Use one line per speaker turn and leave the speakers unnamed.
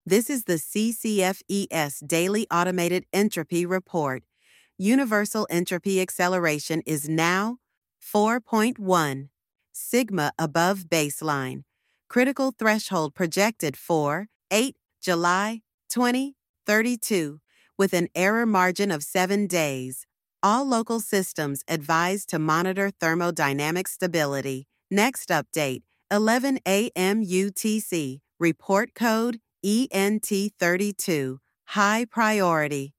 This is the CCFES Daily Automated Entropy Report. Universal entropy acceleration is now 4.1, sigma above baseline. Critical threshold projected for 8 July 2032, with an error margin of 7 days. All local systems advised to monitor thermodynamic stability. Next update, 11 a.m. UTC, report code ENT32, high priority.